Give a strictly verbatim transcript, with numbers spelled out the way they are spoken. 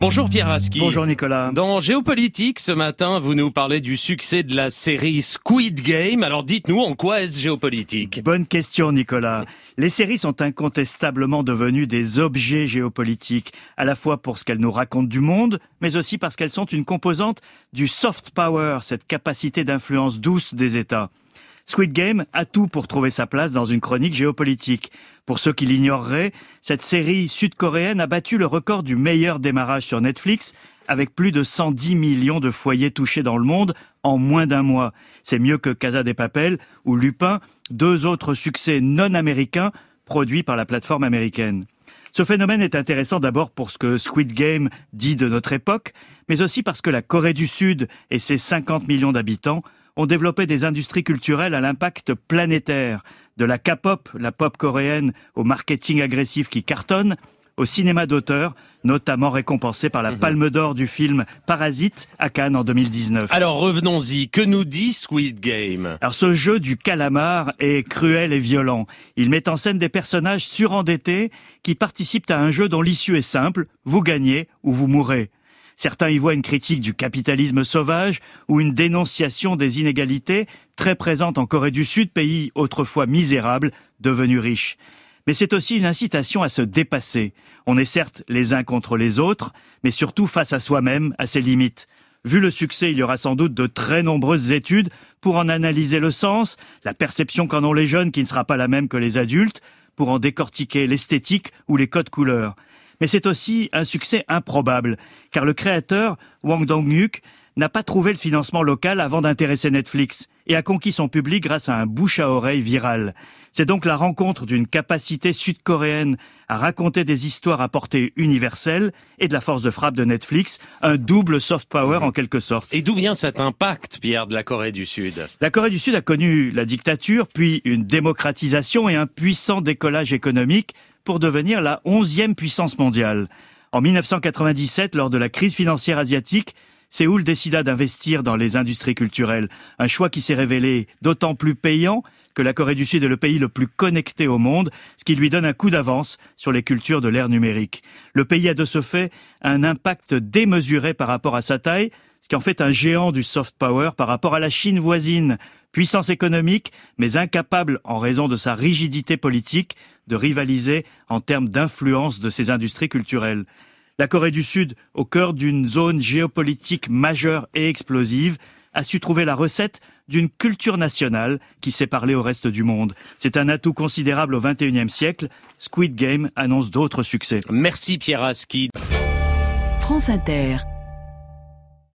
Bonjour Pierre Aski. Bonjour Nicolas. Dans Géopolitique, ce matin, vous nous parlez du succès de la série Squid Game. Alors dites-nous, en quoi est-ce géopolitique ? Bonne question Nicolas. Les séries sont incontestablement devenues des objets géopolitiques, à la fois pour ce qu'elles nous racontent du monde, mais aussi parce qu'elles sont une composante du soft power, cette capacité d'influence douce des États. Squid Game a tout pour trouver sa place dans une chronique géopolitique. Pour ceux qui l'ignoreraient, cette série sud-coréenne a battu le record du meilleur démarrage sur Netflix, avec plus de cent dix millions de foyers touchés dans le monde en moins d'un mois. C'est mieux que Casa de Papel ou Lupin, deux autres succès non américains produits par la plateforme américaine. Ce phénomène est intéressant d'abord pour ce que Squid Game dit de notre époque, mais aussi parce que la Corée du Sud et ses cinquante millions d'habitants ont développé des industries culturelles à l'impact planétaire, de la K-pop, la pop coréenne, au marketing agressif qui cartonne, au cinéma d'auteur, notamment récompensé par la Palme d'Or du film Parasite à Cannes en deux mille dix-neuf. Alors revenons-y, que nous dit Squid Game ? Alors ce jeu du calamar est cruel et violent. Il met en scène des personnages surendettés qui participent à un jeu dont l'issue est simple, vous gagnez ou vous mourrez. Certains y voient une critique du capitalisme sauvage ou une dénonciation des inégalités très présentes en Corée du Sud, pays autrefois misérable, devenu riche. Mais c'est aussi une incitation à se dépasser. On est certes les uns contre les autres, mais surtout face à soi-même, à ses limites. Vu le succès, il y aura sans doute de très nombreuses études pour en analyser le sens, la perception qu'en ont les jeunes qui ne sera pas la même que les adultes, pour en décortiquer l'esthétique ou les codes couleurs. Mais c'est aussi un succès improbable, car le créateur, Wang Dong-hyuk, n'a pas trouvé le financement local avant d'intéresser Netflix et a conquis son public grâce à un bouche-à-oreille viral. C'est donc la rencontre d'une capacité sud-coréenne à raconter des histoires à portée universelle et de la force de frappe de Netflix, un double soft power en quelque sorte. Et d'où vient cet impact, Pierre, de la Corée du Sud ? La Corée du Sud a connu la dictature, puis une démocratisation et un puissant décollage économique pour devenir la onzième puissance mondiale. En mille neuf cent quatre-vingt-dix-sept, lors de la crise financière asiatique, Séoul décida d'investir dans les industries culturelles, un choix qui s'est révélé d'autant plus payant que la Corée du Sud est le pays le plus connecté au monde, ce qui lui donne un coup d'avance sur les cultures de l'ère numérique. Le pays a de ce fait un impact démesuré par rapport à sa taille, ce qui en fait un géant du soft power par rapport à la Chine voisine, puissance économique, mais incapable, en raison de sa rigidité politique, de rivaliser en termes d'influence de ses industries culturelles. La Corée du Sud, au cœur d'une zone géopolitique majeure et explosive, a su trouver la recette d'une culture nationale qui sait parler au reste du monde. C'est un atout considérable au vingt et unième siècle. Squid Game annonce d'autres succès. Merci Pierre Aski. France Inter.